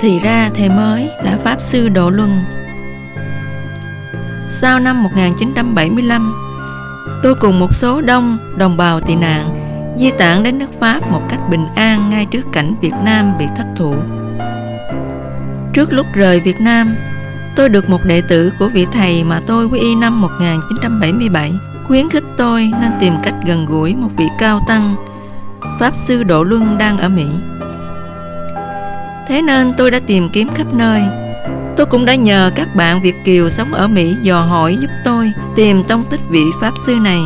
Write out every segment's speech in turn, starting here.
Thì ra thầy mới là Pháp Sư Độ Luân. Sau năm 1975, tôi cùng một số đông đồng bào tị nạn di tản đến nước Pháp một cách bình an ngay trước cảnh Việt Nam bị thất thủ. Trước lúc rời Việt Nam, tôi được một đệ tử của vị thầy mà tôi quy y năm 1977 khuyến khích tôi nên tìm cách gần gũi một vị cao tăng, Pháp Sư Độ Luân đang ở Mỹ. Thế nên tôi đã tìm kiếm khắp nơi. Tôi cũng đã nhờ các bạn Việt kiều sống ở Mỹ dò hỏi giúp tôi tìm tông tích vị Pháp Sư này.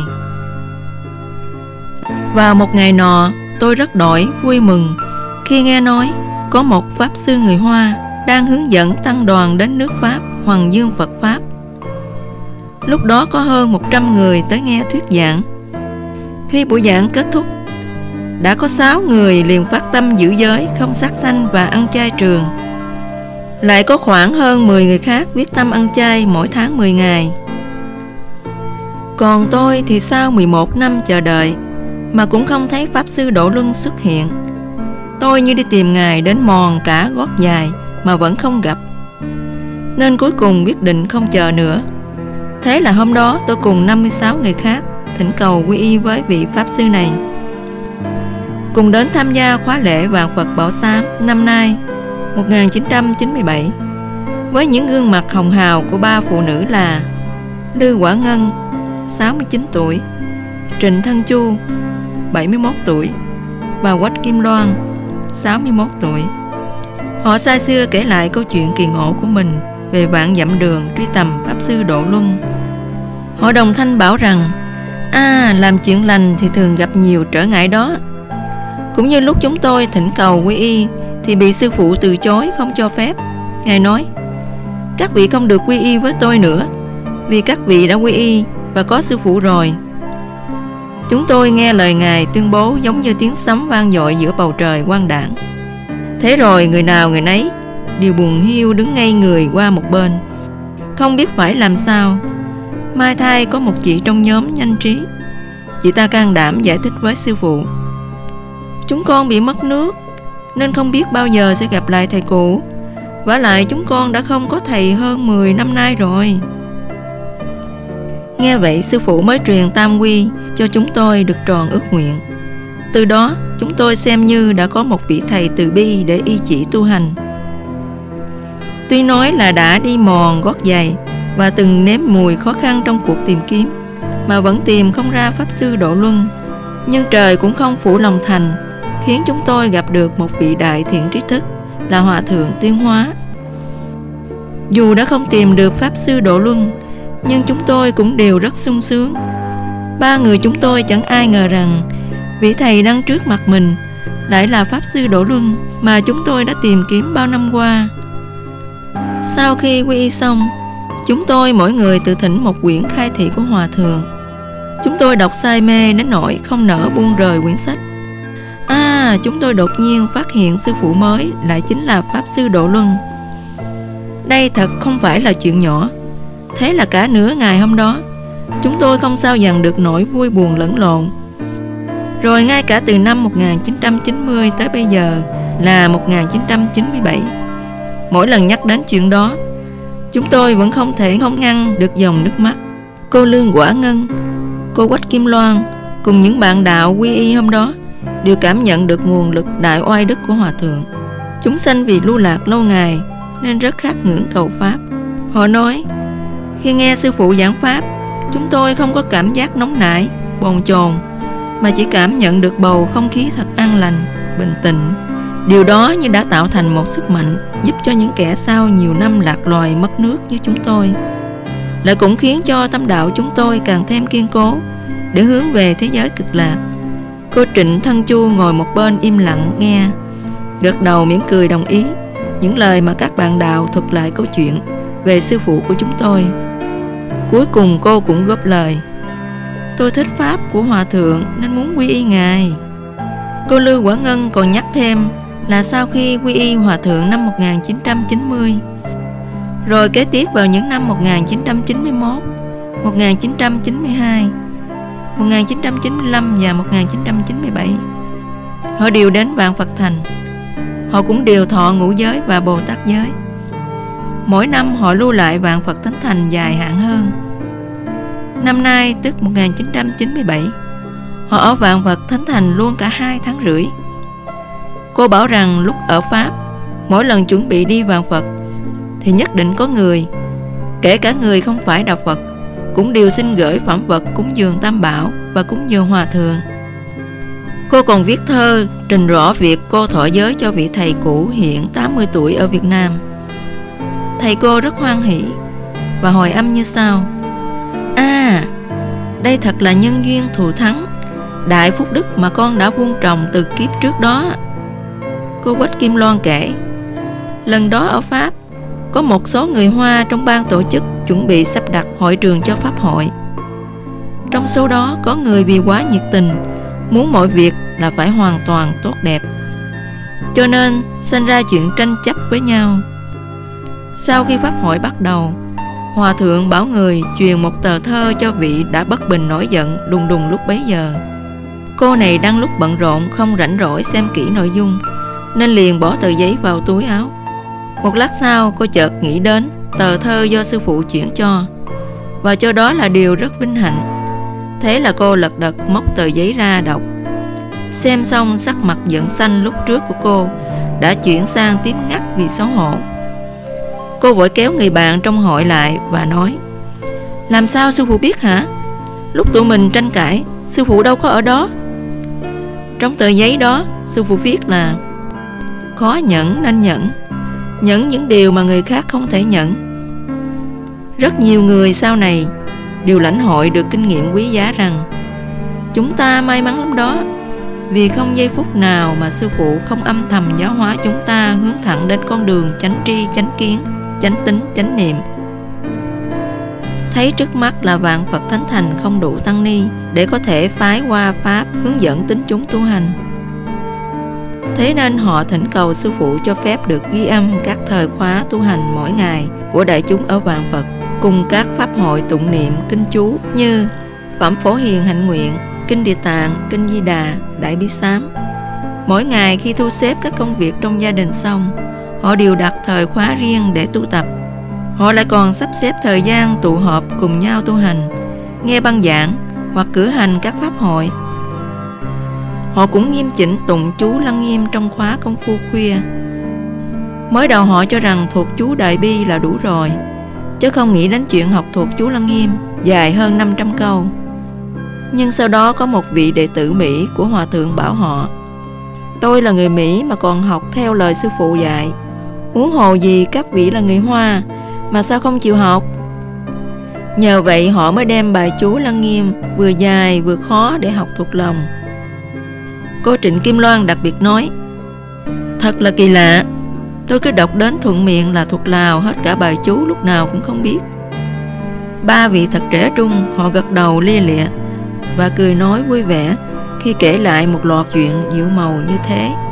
Vào một ngày nọ, tôi rất đổi vui mừng khi nghe nói có một Pháp Sư người Hoa đang hướng dẫn tăng đoàn đến nước Pháp Hoàng Dương Phật Pháp. Lúc đó có hơn 100 người tới nghe thuyết giảng. Khi buổi giảng kết thúc, đã có 6 người liền phát tâm giữ giới, không sát sanh và ăn chay trường. Lại có khoảng hơn 10 người khác quyết tâm ăn chay mỗi tháng 10 ngày. Còn tôi thì sau 11 năm chờ đợi mà cũng không thấy Pháp Sư Độ Luân xuất hiện. Tôi như đi tìm Ngài đến mòn cả gót dài mà vẫn không gặp, nên cuối cùng quyết định không chờ nữa. Thế là hôm đó tôi cùng 56 người khác thỉnh cầu quy y với vị Pháp Sư này, cùng đến tham gia khóa lễ Vạn Phật Bảo Sám năm nay 1997 với những gương mặt hồng hào của 3 phụ nữ là Lư Quả Ngân 69 tuổi, Trịnh Thân Chu 71 tuổi và Quách Kim Loan 61 tuổi. Họ xa xưa kể lại câu chuyện kỳ ngộ của mình về vạn dặm đường truy tầm Pháp Sư Độ Luân. Họ đồng thanh bảo rằng làm chuyện lành thì thường gặp nhiều trở ngại đó. Cũng như lúc chúng tôi thỉnh cầu quy y thì bị sư phụ từ chối không cho phép. Ngài nói: các vị không được quy y với tôi nữa, vì các vị đã quy y và có sư phụ rồi. Chúng tôi nghe lời Ngài tuyên bố giống như tiếng sấm vang dội giữa bầu trời quang đãng. Thế rồi người nào người nấy đều buồn hiu đứng ngay người qua một bên, không biết phải làm sao. Mai thay có một chị trong nhóm nhanh trí. Chị ta can đảm giải thích với sư phụ: chúng con bị mất nước nên không biết bao giờ sẽ gặp lại thầy cũ. Vả lại chúng con đã không có thầy hơn 10 năm nay rồi. Nghe vậy sư phụ mới truyền tam quy cho chúng tôi được tròn ước nguyện. Từ đó chúng tôi xem như đã có một vị thầy từ bi để y chỉ tu hành. Tuy nói là đã đi mòn gót giày và từng nếm mùi khó khăn trong cuộc tìm kiếm mà vẫn tìm không ra Pháp Sư Độ Luân, nhưng trời cũng không phụ lòng thành, khiến chúng tôi gặp được một vị đại thiện trí thức là Hòa Thượng Tuyên Hóa. Dù đã không tìm được Pháp Sư Độ Luân, nhưng chúng tôi cũng đều rất sung sướng. 3 người chúng tôi chẳng ai ngờ rằng vị thầy đang trước mặt mình lại là Pháp Sư Độ Luân mà chúng tôi đã tìm kiếm bao năm qua. Sau khi quy y xong, chúng tôi mỗi người tự thỉnh một quyển khai thị của Hòa Thượng. Chúng tôi đọc say mê đến nỗi không nỡ buông rời quyển sách. Chúng tôi đột nhiên phát hiện sư phụ mới lại chính là Pháp Sư Độ Luân. Đây thật không phải là chuyện nhỏ. Thế là cả nửa ngày hôm đó, chúng tôi không sao dằn được nỗi vui buồn lẫn lộn. Rồi ngay cả từ năm 1990 tới bây giờ là 1997, mỗi lần nhắc đến chuyện đó, chúng tôi vẫn không thể không ngăn được dòng nước mắt. Cô Lương Quả Ngân, cô Quách Kim Loan cùng những bạn đạo quy y hôm đó đều cảm nhận được nguồn lực đại oai đức của Hòa Thượng. Chúng sanh vì lưu lạc lâu ngày nên rất khát ngưỡng cầu Pháp. Họ nói, khi nghe sư phụ giảng Pháp, chúng tôi không có cảm giác nóng nảy, bồn chồn, mà chỉ cảm nhận được bầu không khí thật an lành, bình tĩnh. Điều đó như đã tạo thành một sức mạnh giúp cho những kẻ sau nhiều năm lạc loài mất nước như chúng tôi. Lại cũng khiến cho tâm đạo chúng tôi càng thêm kiên cố để hướng về thế giới cực lạc. Cô Trịnh Thân Chu ngồi một bên im lặng nghe, gật đầu mỉm cười đồng ý những lời mà các bạn đạo thuật lại câu chuyện về sư phụ của chúng tôi. Cuối cùng cô cũng góp lời: tôi thích Pháp của Hòa Thượng nên muốn quy y Ngài. Cô Lưu Quả Ngân còn nhắc thêm là sau khi quy y Hòa Thượng năm 1990, rồi kế tiếp vào những năm 1991, 1992, 1995 và 1997, họ đều đến Vạn Phật Thành. Họ cũng đều thọ ngũ giới và Bồ Tát giới. Mỗi năm họ lưu lại vạn Phật Thánh Thành dài hạn hơn. Năm nay tức 1997, họ ở vạn Phật Thánh Thành luôn cả 2 tháng rưỡi. Cô bảo rằng lúc ở Pháp, mỗi lần chuẩn bị đi vạn Phật thì nhất định có người, kể cả người không phải đạo Phật, cũng đều xin gửi phẩm vật cúng dường Tam Bảo và cúng dường Hòa Thượng. Cô còn viết thơ trình rõ việc cô thọ giới cho vị thầy cũ hiện 80 tuổi ở Việt Nam. Thầy cô rất hoan hỷ và hồi âm như sau: đây thật là nhân duyên thù thắng, đại phúc đức mà con đã vun trồng từ kiếp trước đó. Cô Quách Kim Loan kể, lần đó ở Pháp, có một số người Hoa trong ban tổ chức chuẩn bị sắp đặt hội trường cho Pháp hội. Trong số đó có người vì quá nhiệt tình, muốn mọi việc là phải hoàn toàn tốt đẹp, cho nên sinh ra chuyện tranh chấp với nhau. Sau khi Pháp hội bắt đầu, Hòa Thượng bảo người truyền một tờ thơ cho vị đã bất bình nổi giận đùng đùng lúc bấy giờ. Cô này đang lúc bận rộn không rảnh rỗi xem kỹ nội dung, nên liền bỏ tờ giấy vào túi áo. Một lát sau, cô chợt nghĩ đến tờ thơ do sư phụ chuyển cho, và cho đó là điều rất vinh hạnh. Thế là cô lật đật móc tờ giấy ra đọc. Xem xong, sắc mặt giận xanh lúc trước của cô đã chuyển sang tím ngắt vì xấu hổ. Cô vội kéo người bạn trong hội lại và nói: làm sao sư phụ biết hả? Lúc tụi mình tranh cãi, sư phụ đâu có ở đó. Trong tờ giấy đó, sư phụ viết là: khó nhẫn nên nhẫn những điều mà người khác không thể nhẫn. Rất nhiều người sau này đều lãnh hội được kinh nghiệm quý giá rằng chúng ta may mắn lắm đó, vì không giây phút nào mà sư phụ không âm thầm giáo hóa chúng ta hướng thẳng đến con đường chánh tri, chánh kiến, chánh tính, chánh niệm. Thấy trước mắt là vạn Phật Thánh Thành không đủ tăng ni để có thể phái qua Pháp hướng dẫn tín chúng tu hành. Thế nên họ thỉnh cầu sư phụ cho phép được ghi âm các thời khóa tu hành mỗi ngày của đại chúng ở vạn Phật, cùng các pháp hội tụng niệm kinh chú như Phẩm Phổ Hiền Hạnh Nguyện, Kinh Địa Tạng, Kinh Di Đà, Đại Bi Sám. Mỗi ngày khi thu xếp các công việc trong gia đình xong, họ đều đặt thời khóa riêng để tu tập. Họ lại còn sắp xếp thời gian tụ họp cùng nhau tu hành, nghe băng giảng hoặc cử hành các pháp hội. Họ cũng nghiêm chỉnh tụng chú Lăng Nghiêm trong khóa công phu khuya. Mới đầu họ cho rằng thuộc chú Đại Bi là đủ rồi, chứ không nghĩ đến chuyện học thuộc chú Lăng Nghiêm dài hơn 500 câu. Nhưng sau đó có một vị đệ tử Mỹ của Hòa Thượng bảo họ: tôi là người Mỹ mà còn học theo lời sư phụ dạy, huống hồ gì các vị là người Hoa, mà sao không chịu học? Nhờ vậy họ mới đem bài chú Lăng Nghiêm vừa dài vừa khó để học thuộc lòng. Cô Trịnh Kim Loan đặc biệt nói: thật là kỳ lạ, tôi cứ đọc đến thuận miệng là thuộc lào hết cả bài chú, lúc nào cũng không biết. Ba vị thật trẻ trung, họ gật đầu lia lịa và cười nói vui vẻ khi kể lại một loạt chuyện diệu màu như thế.